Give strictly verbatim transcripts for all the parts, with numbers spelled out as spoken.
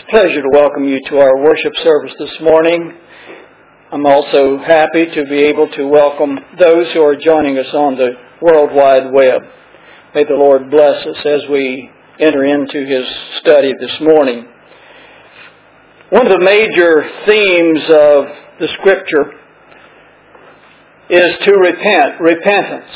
Pleasure to welcome you to our worship service this morning. I'm also happy to be able to welcome those who are joining us on the World Wide Web. May the Lord bless us as we enter into His study this morning. One of the major themes of the Scripture is to repent, repentance.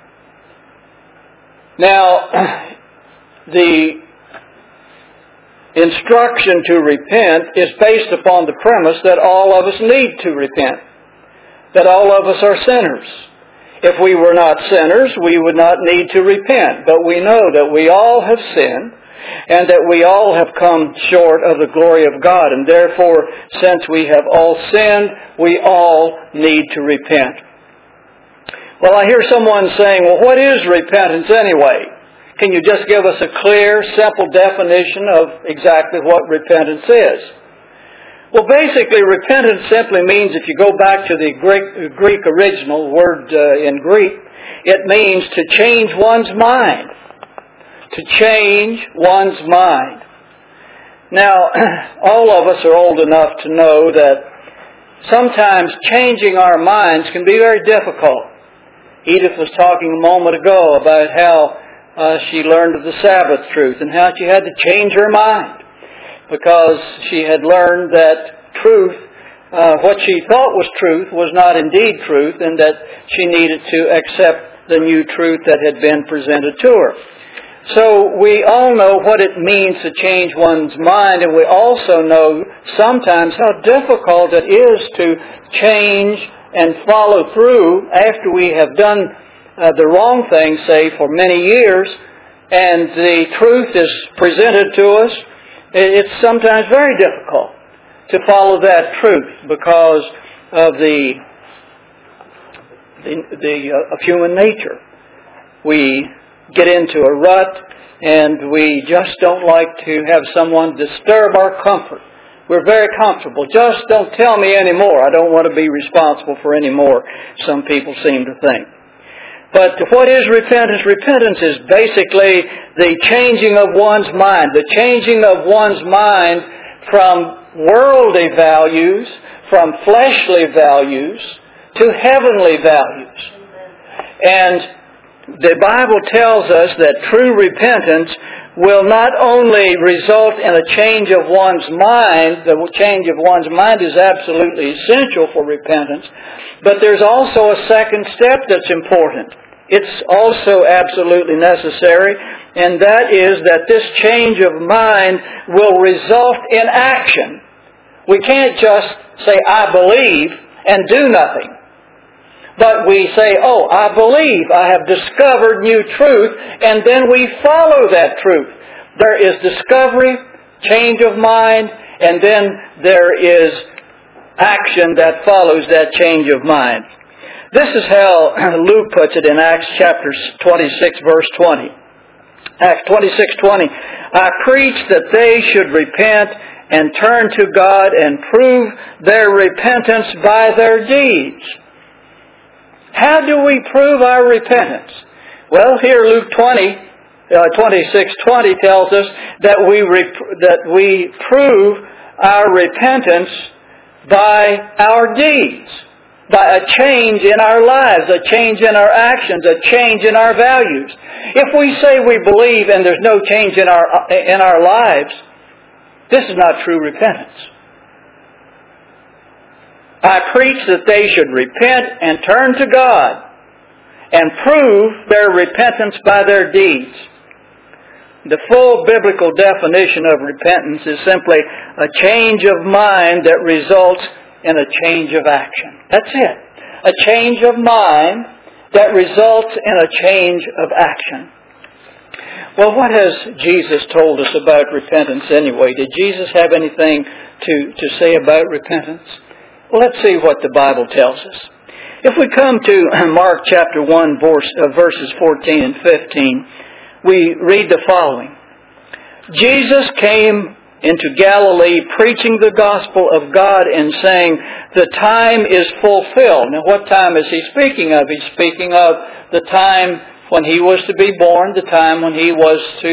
Now, the instruction to repent is based upon the premise that all of us need to repent, that all of us are sinners. If we were not sinners, we would not need to repent, but we know that we all have sinned and that we all have come short of the glory of God, and therefore, since we have all sinned, we all need to repent. Well, I hear someone saying, well, what is repentance anyway? Can you just give us a clear, simple definition of exactly what repentance is? Well, basically, repentance simply means, if you go back to the Greek, Greek original word uh, in Greek, it means to change one's mind. To change one's mind. Now, all of us are old enough to know that sometimes changing our minds can be very difficult. Edith was talking a moment ago about how Uh, she learned of the Sabbath truth and how she had to change her mind because she had learned that truth, uh, what she thought was truth, was not indeed truth, and that she needed to accept the new truth that had been presented to her. So we all know what it means to change one's mind, and we also know sometimes how difficult it is to change and follow through after we have done Uh, the wrong thing, say, for many years, and the truth is presented to us. It's sometimes very difficult to follow that truth because of the the, the uh, of human nature. We get into a rut, and we just don't like to have someone disturb our comfort. We're very comfortable. Just don't tell me anymore. I don't want to be responsible for any more, some people seem to think. But what is repentance? Repentance is basically the changing of one's mind, the changing of one's mind from worldly values, from fleshly values, to heavenly values. And the Bible tells us that true repentance will not only result in a change of one's mind, the change of one's mind is absolutely essential for repentance, but there's also a second step that's important. It's also absolutely necessary, and that is that this change of mind will result in action. We can't just say, I believe, and do nothing. But we say, oh, I believe, I have discovered new truth, and then we follow that truth. There is discovery, change of mind, and then there is action that follows that change of mind. This is how Luke puts it in Acts chapter twenty-six, verse twenty. Acts twenty-six twenty. I preach that they should repent and turn to God and prove their repentance by their deeds. How do we prove our repentance? Well, here Luke twenty, uh, twenty-six twenty tells us that we rep- that we prove our repentance by our deeds. By a change in our lives, a change in our actions, a change in our values. If we say we believe and there's no change in our in our lives, this is not true repentance. I preach that they should repent and turn to God and prove their repentance by their deeds. The full biblical definition of repentance is simply a change of mind that results in a change of action. That's it. A change of mind that results in a change of action. Well, what has Jesus told us about repentance anyway? Did Jesus have anything to, to say about repentance? Well, let's see what the Bible tells us. If we come to Mark chapter one, verse, uh, verses fourteen and fifteen, we read the following. Jesus came into Galilee, preaching the gospel of God and saying, the time is fulfilled. Now, what time is he speaking of? He's speaking of the time when he was to be born, the time when he was to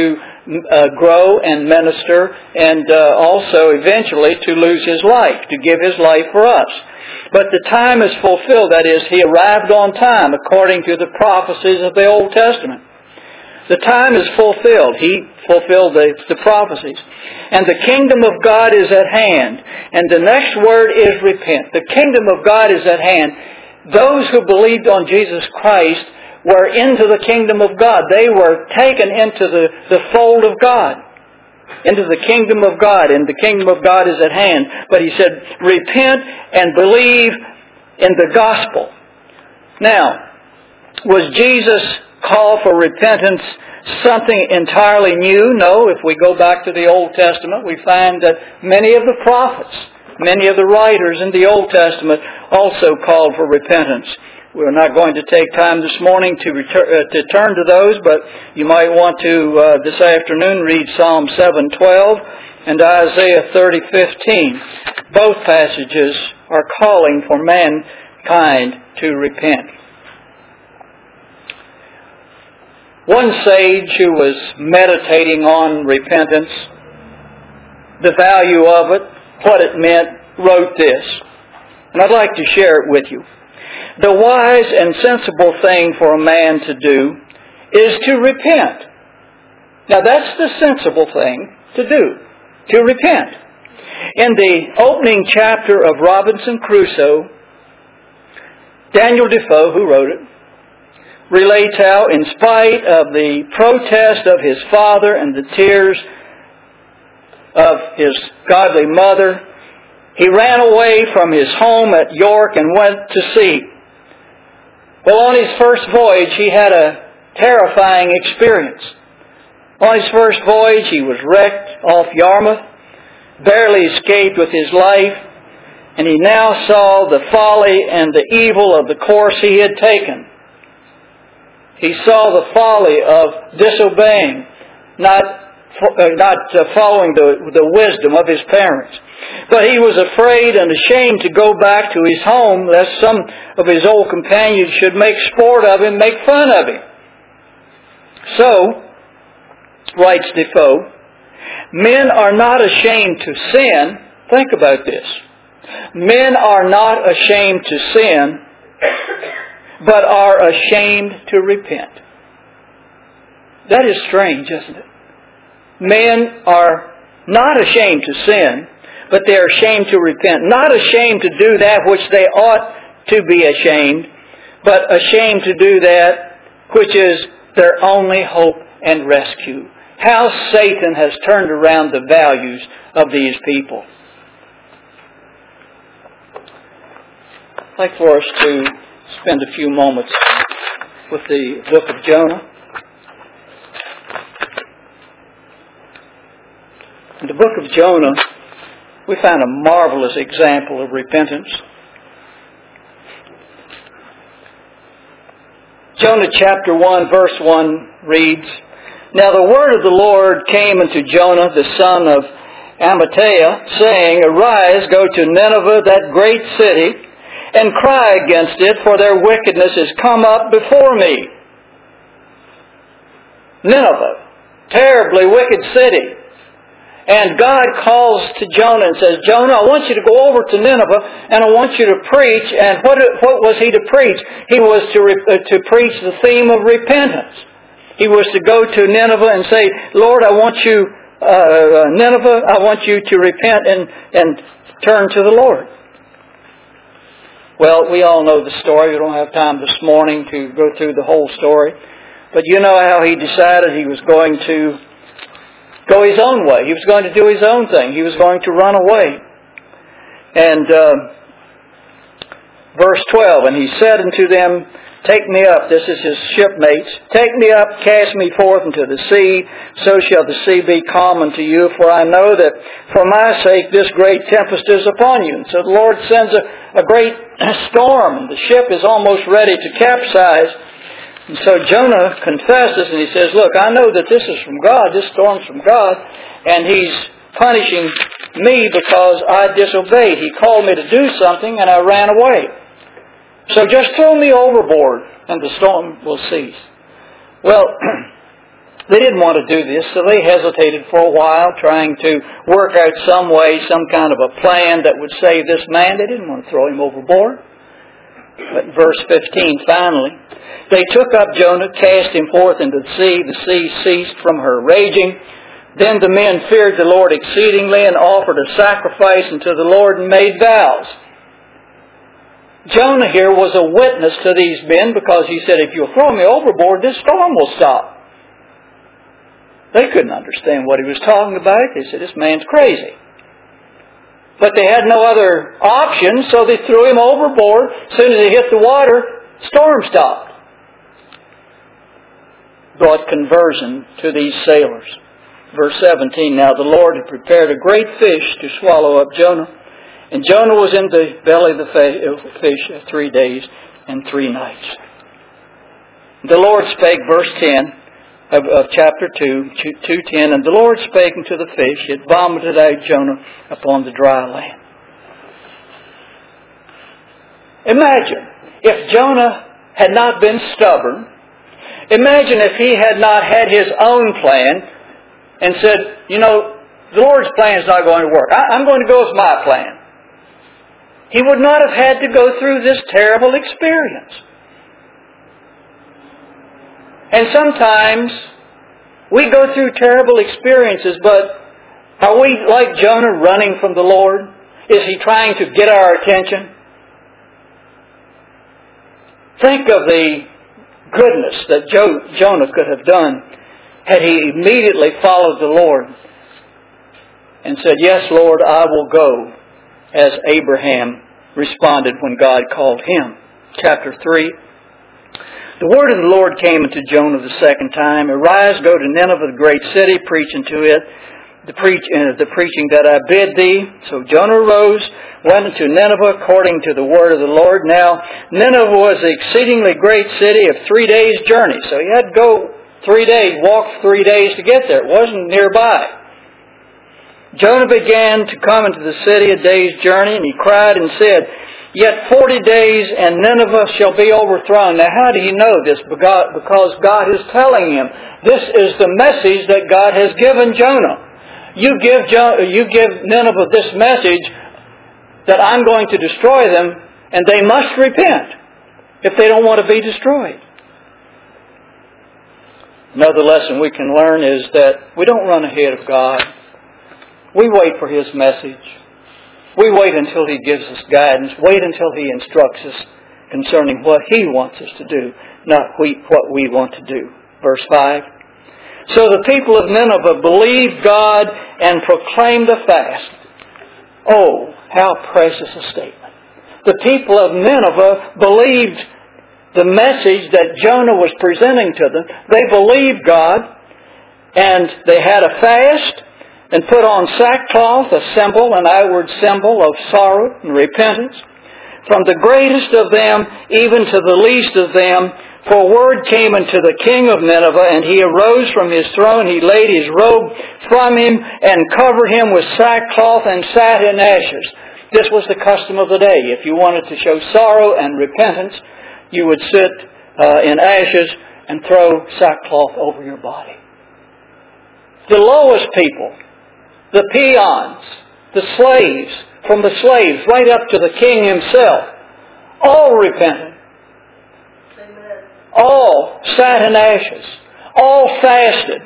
uh, grow and minister, and uh, also eventually to lose his life, to give his life for us. But the time is fulfilled. That is, he arrived on time according to the prophecies of the Old Testament. The time is fulfilled. He fulfilled the, the prophecies. And the kingdom of God is at hand. And the next word is repent. The kingdom of God is at hand. Those who believed on Jesus Christ were into the kingdom of God. They were taken into the, the fold of God. Into the kingdom of God. And the kingdom of God is at hand. But he said, repent and believe in the gospel. Now, was Jesus' call for repentance something entirely new? No. If we go back to the Old Testament, we find that many of the prophets, many of the writers in the Old Testament also called for repentance. We're not going to take time this morning to, return, uh, to turn to those, but you might want to, uh, this afternoon, read Psalm seven twelve and Isaiah thirty fifteen. Both passages are calling for mankind to repent. One sage who was meditating on repentance, the value of it, what it meant, wrote this. And I'd like to share it with you. The wise and sensible thing for a man to do is to repent. Now that's the sensible thing to do, to repent. In the opening chapter of Robinson Crusoe, Daniel Defoe, who wrote it, relates how, in spite of the protest of his father and the tears of his godly mother, he ran away from his home at York and went to sea. Well, on his first voyage, he had a terrifying experience. On his first voyage, he was wrecked off Yarmouth, barely escaped with his life, and he now saw the folly and the evil of the course he had taken. He saw the folly of disobeying, not uh, not uh, following the, the wisdom of his parents. But he was afraid and ashamed to go back to his home lest some of his old companions should make sport of him, make fun of him. So, writes Defoe, men are not ashamed to sin. Think about this. Men are not ashamed to sin, but are ashamed to repent. That is strange, isn't it? Men are not ashamed to sin, but they are ashamed to repent. Not ashamed to do that which they ought to be ashamed, but ashamed to do that which is their only hope and rescue. How Satan has turned around the values of these people. I'd like for us to spend a few moments with the book of Jonah. In the book of Jonah, we find a marvelous example of repentance. Jonah chapter one, verse one reads, Now the word of the Lord came unto Jonah, the son of Amittai, saying, Arise, go to Nineveh, that great city, and cry against it, for their wickedness is come up before me. Nineveh, terribly wicked city. And God calls to Jonah and says, Jonah, I want you to go over to Nineveh and I want you to preach. And what, what was he to preach? He was to, uh, to preach the theme of repentance. He was to go to Nineveh and say, Lord, I want you, uh, Nineveh, I want you to repent and, and turn to the Lord. Well, we all know the story. We don't have time this morning to go through the whole story. But you know how he decided he was going to go his own way. He was going to do his own thing. He was going to run away. And uh, verse twelve, And he said unto them, Take me up, this is his shipmates, Take me up, cast me forth into the sea, so shall the sea be calm unto you, for I know that for my sake this great tempest is upon you. And so the Lord sends a, a great storm, and the ship is almost ready to capsize. And so Jonah confesses and he says, Look, I know that this is from God, this storm's from God, and He's punishing me because I disobeyed. He called me to do something and I ran away. So just throw me overboard and the storm will cease. Well, They didn't want to do this, so they hesitated for a while, trying to work out some way, some kind of a plan that would save this man. They didn't want to throw him overboard. But in verse fifteen, finally, they took up Jonah, cast him forth into the sea. The sea ceased from her raging. Then the men feared the Lord exceedingly and offered a sacrifice unto the Lord and made vows. Jonah here was a witness to these men because he said, if you'll throw me overboard, this storm will stop. They couldn't understand what he was talking about. They said, this man's crazy. But they had no other option, so they threw him overboard. As soon as he hit the water, storm stopped. Brought conversion to these sailors. Verse seventeen, now the Lord had prepared a great fish to swallow up Jonah. And Jonah was in the belly of the fish three days and three nights. The Lord spake, verse ten of, of chapter two, two ten, and the Lord spake unto the fish, it vomited out Jonah upon the dry land. Imagine if Jonah had not been stubborn. Imagine if he had not had his own plan and said, you know, the Lord's plan is not going to work. I, I'm going to go with my plan. He would not have had to go through this terrible experience. And sometimes we go through terrible experiences, but are we like Jonah running from the Lord? Is he trying to get our attention? Think of the goodness that jo- Jonah could have done had he immediately followed the Lord and said, yes, Lord, I will go, as Abraham responded when God called him. Chapter three. The word of the Lord came unto Jonah the second time. Arise, go to Nineveh, the great city, preach unto it the, preach, uh, the preaching that I bid thee. So Jonah arose, went into Nineveh according to the word of the Lord. Now, Nineveh was an exceedingly great city of three days' journey. So he had to go three days, walk three days to get there. It wasn't nearby. Jonah began to come into the city a day's journey, and he cried and said, yet forty days and Nineveh shall be overthrown. Now how do he know this? Because God is telling him. This is the message that God has given Jonah. You give, jo- you give Nineveh this message that I'm going to destroy them, and they must repent if they don't want to be destroyed. Another lesson we can learn is that we don't run ahead of God. We wait for His message. We wait until He gives us guidance. Wait until He instructs us concerning what He wants us to do, not we, what we want to do. Verse five. So the people of Nineveh believed God and proclaimed a fast. Oh, how precious a statement. The people of Nineveh believed the message that Jonah was presenting to them. They believed God, and they had a fast and put on sackcloth, a symbol, an outward symbol of sorrow and repentance. From the greatest of them even to the least of them, for word came unto the king of Nineveh, and he arose from his throne, he laid his robe from him, and covered him with sackcloth, and sat in ashes. This was the custom of the day. If you wanted to show sorrow and repentance, you would sit uh, in ashes and throw sackcloth over your body. The lowest people, the peons, the slaves, from the slaves right up to the king himself, all repented. Amen. All sat in ashes. All fasted.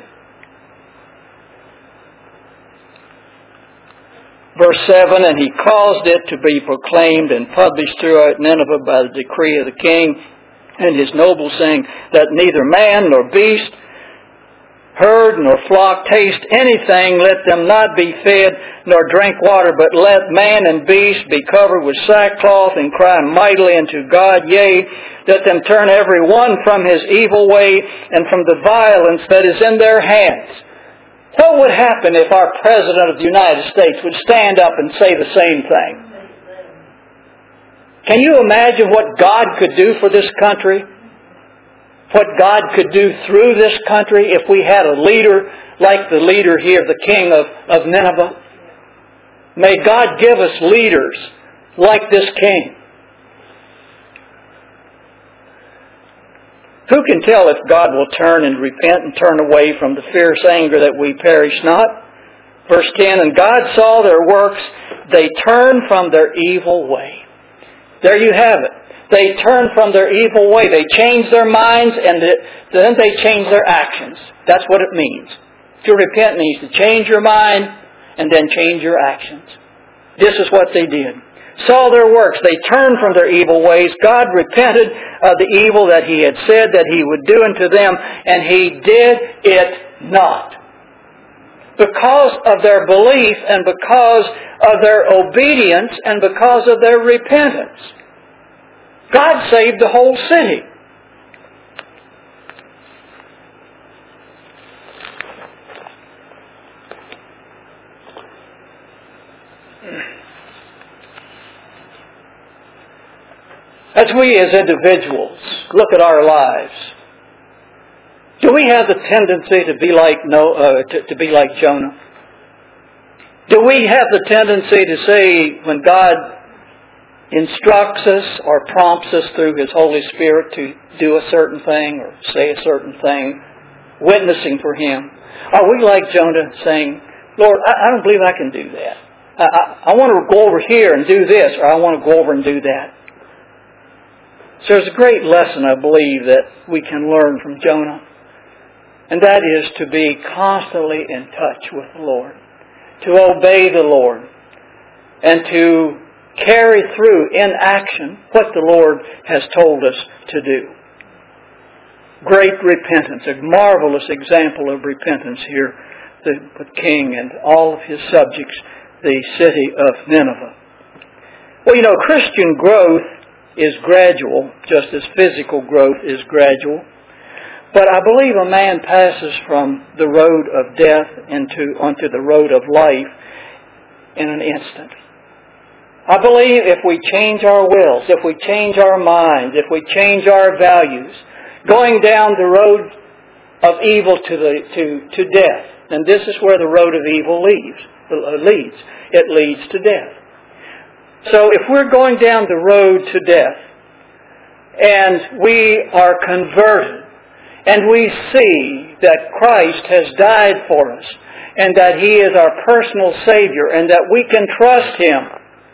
Verse seven, and he caused it to be proclaimed and published throughout Nineveh by the decree of the king and his nobles, saying that neither man nor beast, herd nor flock taste anything, let them not be fed nor drink water, but let man and beast be covered with sackcloth and cry mightily unto God, yea, let them turn every one from his evil way and from the violence that is in their hands. What would happen if our President of the United States would stand up and say the same thing? Can you imagine what God could do for this country? What God could do through this country if we had a leader like the leader here, the king of, of Nineveh? May God give us leaders like this king. Who can tell if God will turn and repent and turn away from the fierce anger that we perish not? Verse ten, and God saw their works, they turned from their evil way. There you have it. They turned from their evil way. They changed their minds and then they changed their actions. That's what it means. To repent means to change your mind and then change your actions. This is what they did. Saw their works. They turned from their evil ways. God repented of the evil that He had said that He would do unto them, and He did it not. Because of their belief and because of their obedience and because of their repentance, God saved the whole city. As we as individuals look at our lives, do we have the tendency to be like no, uh, to, to be like Jonah? Do we have the tendency to say when God instructs us or prompts us through His Holy Spirit to do a certain thing or say a certain thing, witnessing for Him, are we like Jonah saying, Lord, I, I don't believe I can do that. I, I, I want to go over here and do this, or I want to go over and do that. So there's a great lesson, I believe, that we can learn from Jonah. And that is to be constantly in touch with the Lord. To obey the Lord. And to carry through in action what the Lord has told us to do. Great repentance. A marvelous example of repentance here. The, the king and all of his subjects. The city of Nineveh. Well, you know, Christian growth is gradual, just as physical growth is gradual. But I believe a man passes from the road of death into onto the road of life in an instant. I believe if we change our wills, if we change our minds, if we change our values, going down the road of evil to the to, to death, and this is where the road of evil leads, uh, leads. It leads to death. So if we're going down the road to death and we are converted and we see that Christ has died for us and that He is our personal Savior and that we can trust Him,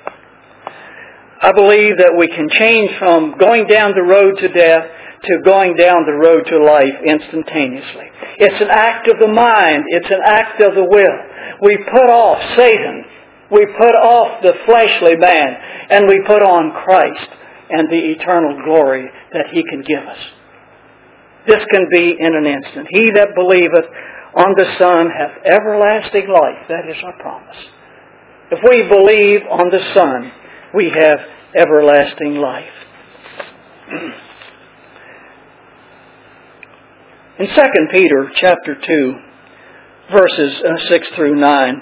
I believe that we can change from going down the road to death to going down the road to life instantaneously. It's an act of the mind. It's an act of the will. We put off Satan. We put off the fleshly man and we put on Christ and the eternal glory that He can give us. This can be in an instant. He that believeth on the Son hath everlasting life. That is our promise. If we believe on the Son, we have everlasting life. In Second Peter chapter two, verses six through nine,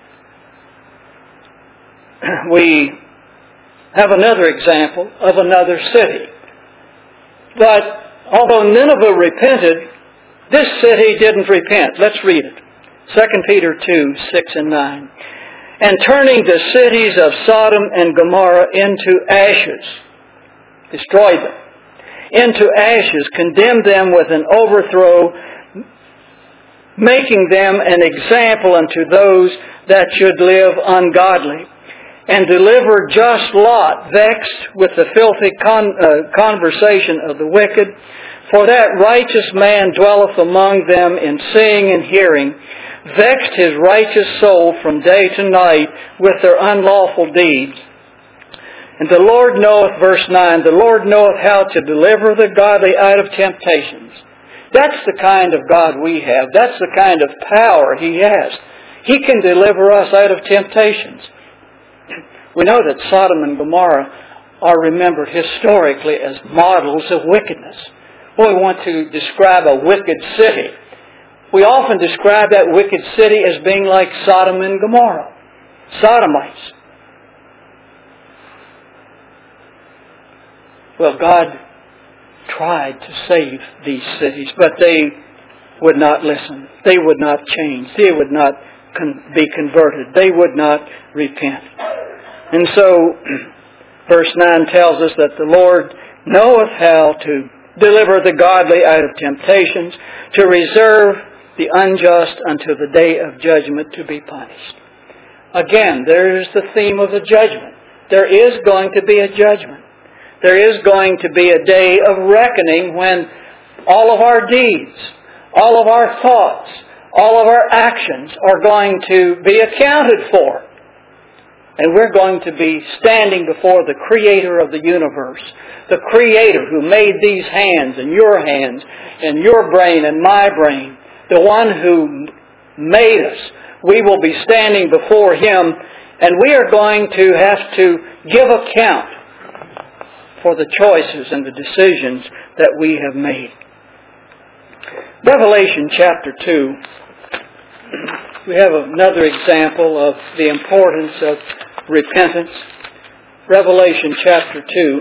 we have another example of another city. But although Nineveh repented, this city didn't repent. Let's read it. Second Peter two, six and nine. And turning the cities of Sodom and Gomorrah into ashes, destroyed them, into ashes, condemned them with an overthrow, making them an example unto those that should live ungodly. And deliver just Lot, vexed with the filthy con- uh, conversation of the wicked. For that righteous man dwelleth among them in seeing and hearing, vexed his righteous soul from day to night with their unlawful deeds. And the Lord knoweth, verse nine, the Lord knoweth how to deliver the godly out of temptations. That's the kind of God we have. That's the kind of power He has. He can deliver us out of temptations. We know that Sodom and Gomorrah are remembered historically as models of wickedness. When we want to describe a wicked city, we often describe that wicked city as being like Sodom and Gomorrah. Sodomites. Well, God tried to save these cities, but they would not listen. They would not change. They would not con- be converted. They would not repent. And so, verse nine tells us that the Lord knoweth how to deliver the godly out of temptations, to reserve the unjust until the day of judgment to be punished. Again, there's the theme of the judgment. There is going to be a judgment. There is going to be a day of reckoning when all of our deeds, all of our thoughts, all of our actions are going to be accounted for. And we're going to be standing before the Creator of the universe, the Creator who made these hands and your hands and your brain and my brain, the one who made us. We will be standing before Him, and we are going to have to give account for the choices and the decisions that we have made. Revelation chapter two, we have another example of the importance of repentance. Revelation chapter two,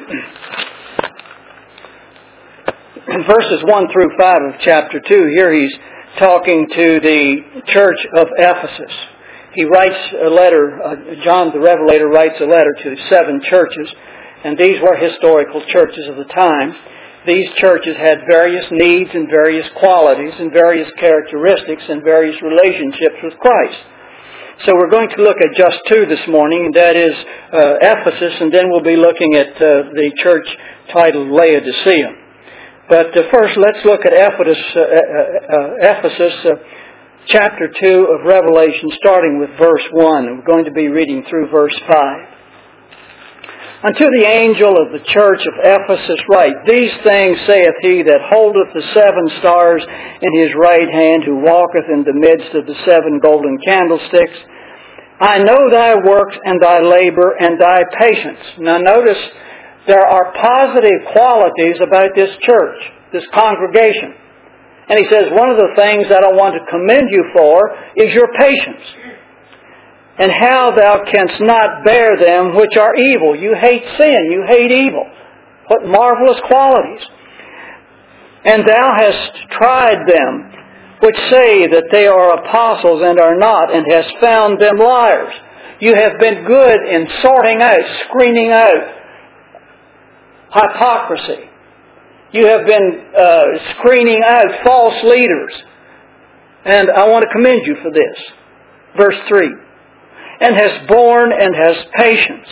verses one through five of chapter two. Here he's talking to the church of Ephesus. He writes a letter, uh, John the Revelator writes a letter to seven churches, and these were historical churches of the time. These churches had various needs and various qualities and various characteristics and various relationships with Christ. So we're going to look at just two this morning, and that is uh, Ephesus, and then we'll be looking at uh, the church titled Laodicea. But uh, first, let's look at Ephesus, uh, uh, Ephesus uh, chapter two of Revelation, starting with verse one. And we're going to be reading through verse five. Unto the angel of the church of Ephesus write, These things saith he that holdeth the seven stars in his right hand, who walketh in the midst of the seven golden candlesticks. I know thy works and thy labor and thy patience. Now notice, there are positive qualities about this church, this congregation. And he says, one of the things that I want to commend you for is your patience. And how thou canst not bear them which are evil. You hate sin, you hate evil. What marvelous qualities. And thou hast tried them which say that they are apostles and are not, and hast found them liars. You have been good in sorting out, screening out hypocrisy. You have been uh, screening out false leaders. And I want to commend you for this. Verse three. And has borne and has patience.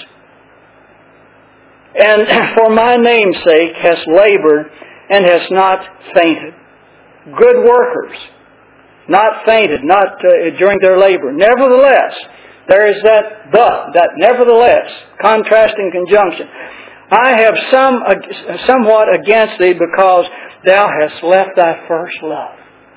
And for my name's sake has labored and has not fainted. Good workers. Not fainted, not uh, during their labor. Nevertheless, there is that but, that nevertheless, contrasting conjunction. I have some somewhat against thee, because thou hast left thy first love.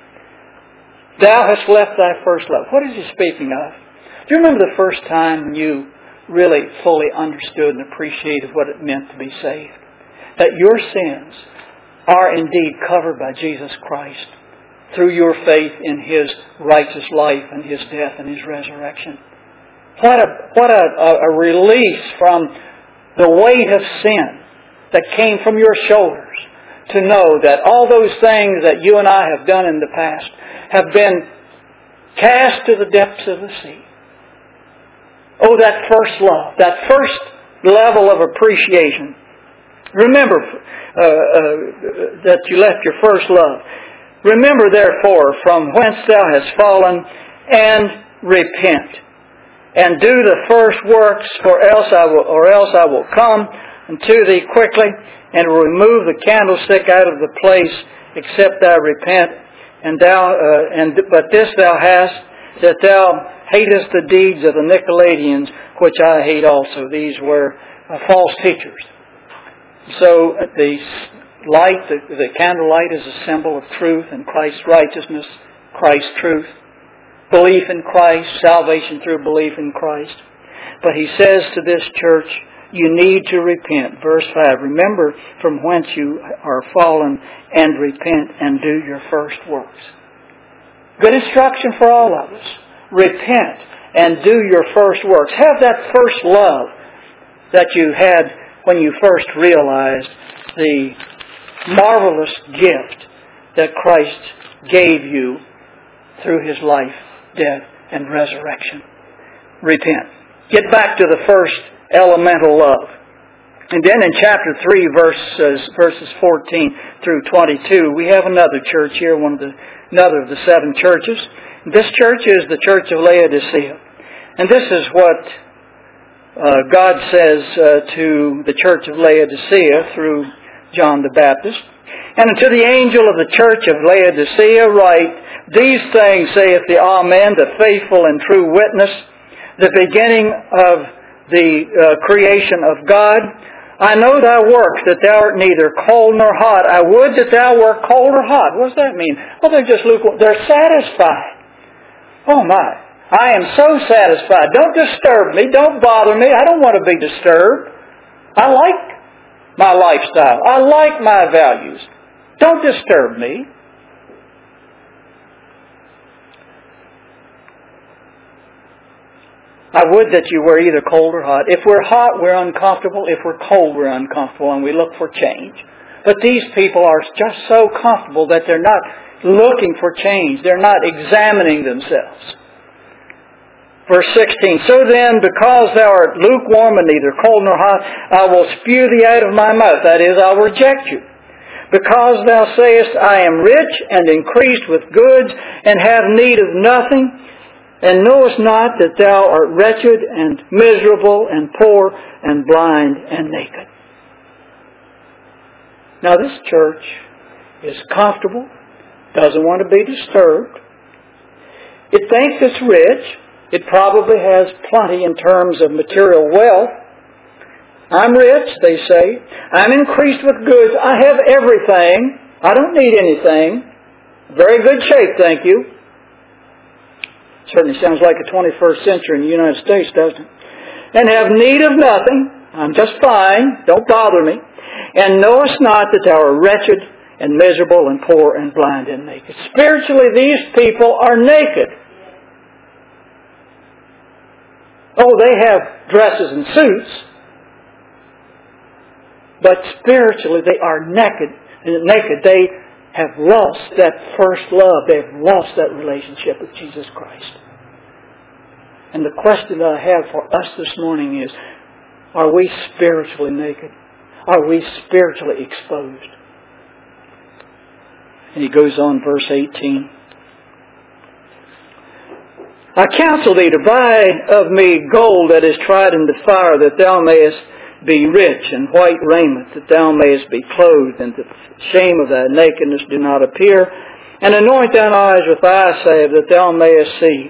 Thou hast left thy first love. What is he speaking of? Do you remember the first time you really fully understood and appreciated what it meant to be saved? That your sins are indeed covered by Jesus Christ through your faith in His righteous life and His death and His resurrection. What a, what a, a release from the weight of sin that came from your shoulders, to know that all those things that you and I have done in the past have been cast to the depths of the sea. Oh, that first love, that first level of appreciation. Remember uh, uh, that you left your first love. Remember, therefore, from whence thou hast fallen, and repent. And do the first works, for else I will, or else I will come unto thee quickly, and will remove the candlestick out of the place, except thou repent. And thou, uh, and but this thou hast, that thou hatest the deeds of the Nicolaitans, which I hate also. These were uh, false teachers. So the light, the, the candlelight, is a symbol of truth and Christ's righteousness, Christ's truth. Belief in Christ, salvation through belief in Christ. But he says to this church, you need to repent. Verse five, remember from whence you are fallen, and repent and do your first works. Good instruction for all of us. Repent and do your first works. Have that first love that you had when you first realized the marvelous gift that Christ gave you through His life, death, and resurrection. Repent. Get back to the first elemental love. And then in chapter three, verses, verses fourteen through twenty-two, we have another church here, one of the, another of the seven churches. This church is the church of Laodicea. And this is what uh, God says uh, to the church of Laodicea through John the Baptist. And unto the angel of the church of Laodicea write, These things saith the Amen, the faithful and true witness, the beginning of the uh, creation of God. I know thy works, that thou art neither cold nor hot. I would that thou wert cold or hot. What does that mean? Well, they're just lukewarm. They're satisfied. Oh my. I am so satisfied. Don't disturb me. Don't bother me. I don't want to be disturbed. I like my lifestyle. I like my values. Don't disturb me. I would that you were either cold or hot. If we're hot, we're uncomfortable. If we're cold, we're uncomfortable, and we look for change. But these people are just so comfortable that they're not looking for change. They're not examining themselves. Verse sixteen, So then, because thou art lukewarm and neither cold nor hot, I will spew thee out of my mouth. That is, I will reject you. Because thou sayest, I am rich and increased with goods and have need of nothing, and knowest not that thou art wretched and miserable and poor and blind and naked. Now this church is comfortable, doesn't want to be disturbed. It thinks it's rich. It probably has plenty in terms of material wealth. I'm rich, they say. I'm increased with goods. I have everything. I don't need anything. Very good shape, thank you. Certainly sounds like a twenty-first century in the United States, doesn't it? And have need of nothing. I'm just fine. Don't bother me. And knowest not that thou art wretched and miserable and poor and blind and naked. Spiritually, these people are naked. Oh, they have dresses and suits. But spiritually, they are naked. Naked. They have lost that first love. They have lost that relationship with Jesus Christ. And the question that I have for us this morning is, are we spiritually naked? Are we spiritually exposed? And he goes on, verse eighteen. I counsel thee to buy of me gold that is tried in the fire, that thou mayest be rich, and white raiment, that thou mayest be clothed, and the shame of thy nakedness do not appear, and anoint thine eyes with eye salve, that thou mayest see.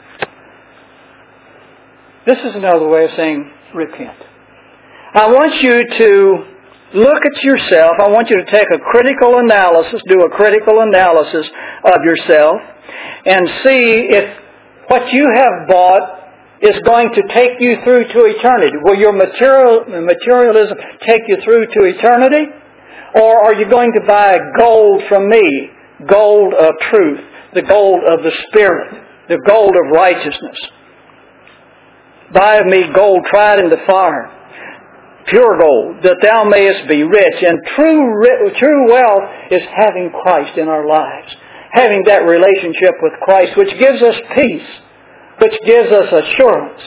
This is another way of saying repent. I want you to look at yourself. I want you to take a critical analysis, do a critical analysis of yourself, and see if what you have bought is going to take you through to eternity. Will your material, materialism take you through to eternity? Or are you going to buy gold from me? Gold of truth. The gold of the Spirit. The gold of righteousness. Buy of me gold tried in the fire. Pure gold, that thou mayest be rich. And true, true wealth is having Christ in our lives. Having that relationship with Christ, which gives us peace, which gives us assurance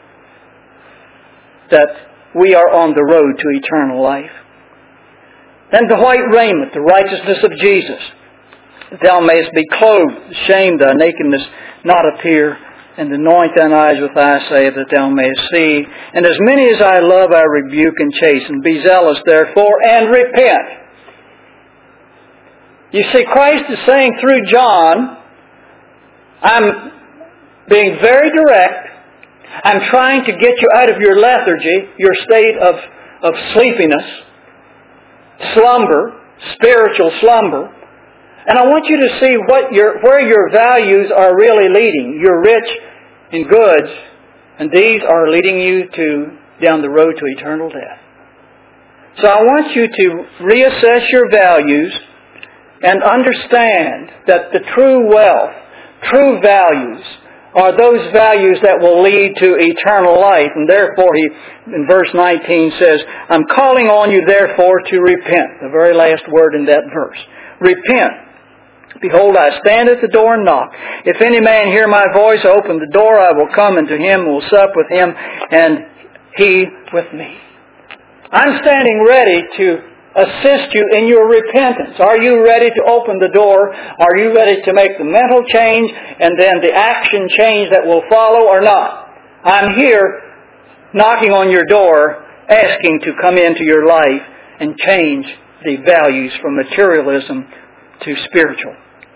that we are on the road to eternal life. And the white raiment, the righteousness of Jesus, that thou mayest be clothed, shame thy nakedness not appear, and anoint thine eyes with eye salve, that thou mayest see. And as many as I love, I rebuke and chasten. Be zealous, therefore, and repent. You see, Christ is saying through John, I'm being very direct. I'm trying to get you out of your lethargy, your state of, of sleepiness, slumber, spiritual slumber. And I want you to see what your, where your values are really leading. You're rich in goods, and these are leading you to down the road to eternal death. So I want you to reassess your values and understand that the true wealth, true values, are those values that will lead to eternal life. And therefore, he, in verse nineteen says, I'm calling on you therefore to repent. The very last word in that verse. Repent. Behold, I stand at the door and knock. If any man hear my voice, open the door, I will come unto him, will sup with him, and he with me. I'm standing ready to assist you in your repentance. Are you ready to open the door? Are you ready to make the mental change and then the action change that will follow or not? I'm here knocking on your door, asking to come into your life and change the values from materialism to spiritual.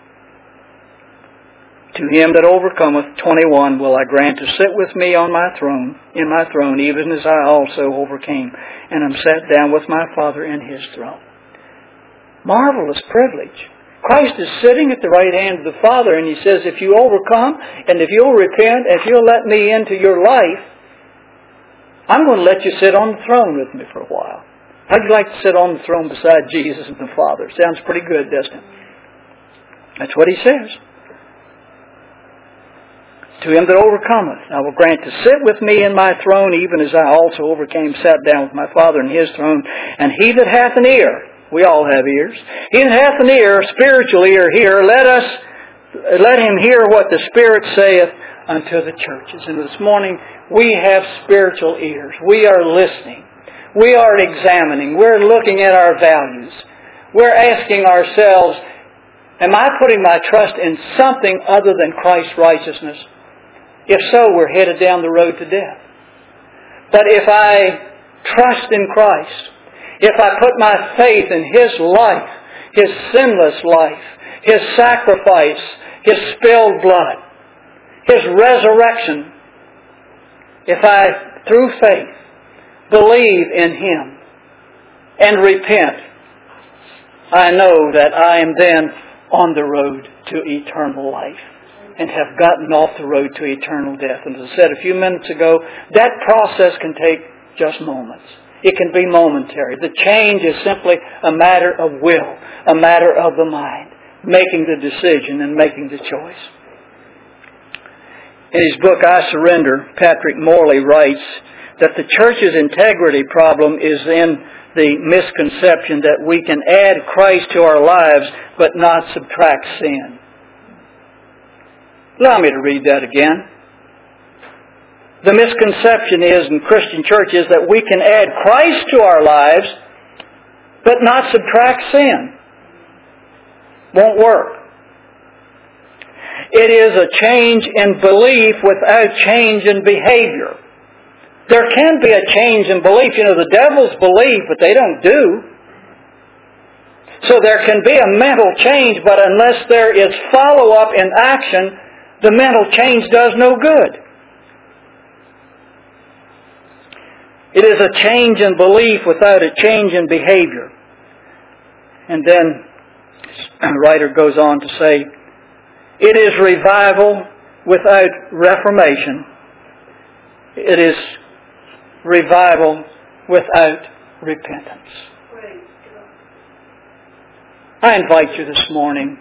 To him that overcometh, twenty-one, will I grant to sit with me on my throne, in my throne, even as I also overcame, and am sat down with my Father in His throne. Marvelous privilege. Christ is sitting at the right hand of the Father, and He says, if you overcome, and if you'll repent, if you'll let me into your life, I'm going to let you sit on the throne with me for a while. How'd you like to sit on the throne beside Jesus and the Father? Sounds pretty good, doesn't it? That's what He says. To him that overcometh, I will grant to sit with me in my throne, even as I also overcame, sat down with my Father in His throne. And he that hath an ear, we all have ears, he that hath an ear, spiritual ear, hear, let us, let him hear what the Spirit saith unto the churches. And this morning, we have spiritual ears. We are listening. We are examining. We're looking at our values. We're asking ourselves, am I putting my trust in something other than Christ's righteousness? If so, we're headed down the road to death. But if I trust in Christ, if I put my faith in His life, His sinless life, His sacrifice, His spilled blood, His resurrection, if I, through faith, believe in Him and repent, I know that I am then on the road to eternal life and have gotten off the road to eternal death. And as I said a few minutes ago, that process can take just moments. It can be momentary. The change is simply a matter of will, a matter of the mind, making the decision and making the choice. In his book, I Surrender, Patrick Morley writes that the church's integrity problem is in the misconception that we can add Christ to our lives but not subtract sin. Allow me to read that again. The misconception is in Christian churches that we can add Christ to our lives but not subtract sin. Won't work. It is a change in belief without change in behavior. There can be a change in belief. You know, the devils believe, but they don't do. So there can be a mental change, but unless there is follow-up in action, the mental change does no good. It is a change in belief without a change in behavior. And then the writer goes on to say, it is revival without reformation. It is revival without repentance. I invite you this morning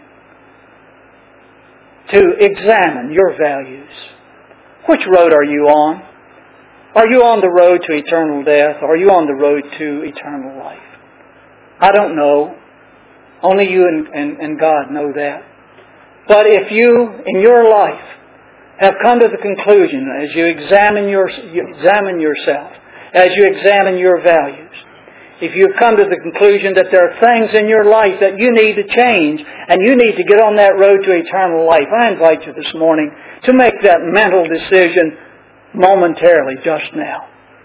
to examine your values. Which road are you on? Are you on the road to eternal death? Or are you on the road to eternal life? I don't know. Only you and, and, and God know that. But if you, in your life, have come to the conclusion as you examine, your, you examine yourself, as you examine your values, if you've come to the conclusion that there are things in your life that you need to change and you need to get on that road to eternal life, I invite you this morning to make that mental decision momentarily just now.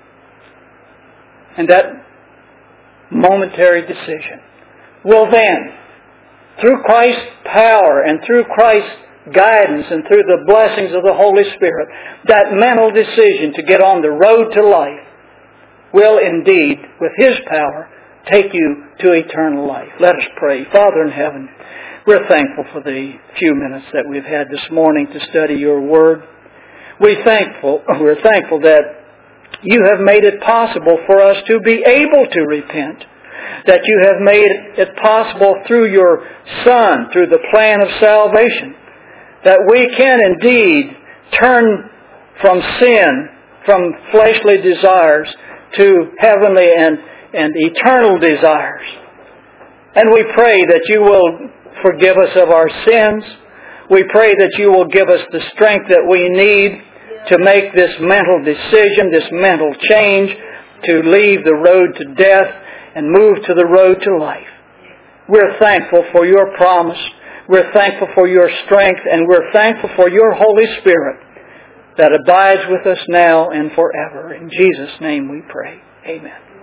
And that momentary decision will then, through Christ's power and through Christ's guidance and through the blessings of the Holy Spirit, that mental decision to get on the road to life will indeed, with His power, take you to eternal life. Let us pray. Father in heaven, we're thankful for the few minutes that we've had this morning to study Your Word. We're thankful, we're thankful that You have made it possible for us to be able to repent, that You have made it possible through Your Son, through the plan of salvation, that we can indeed turn from sin, from fleshly desires, to heavenly and, and eternal desires. And we pray that You will forgive us of our sins. We pray that You will give us the strength that we need to make this mental decision, this mental change, to leave the road to death and move to the road to life. We're thankful for your promise. We're thankful for your strength, and we're thankful for your Holy Spirit that abides with us now and forever. In Jesus' name we pray. Amen.